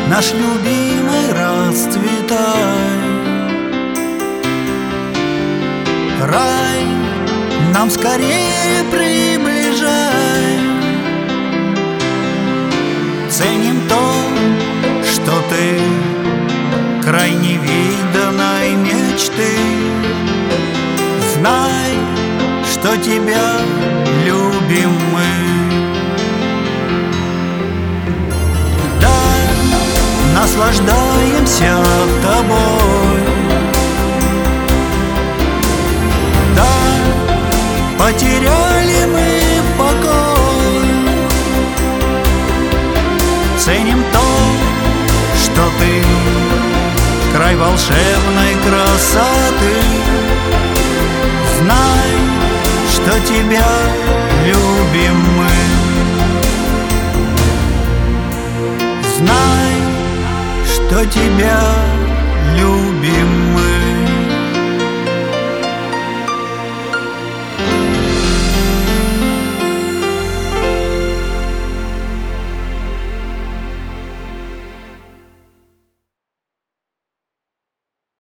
наш любимый, расцветай. Рай нам скорее приближай. Ценим то, что ты край невиданной мечты. Знай, что тебя любим мы. Да, наслаждаемся тобой. Да, потеряли мы покой. Ценим то, что ты край волшебной красоты. Знай, что тебя любим мы. Знай, что тебя любим.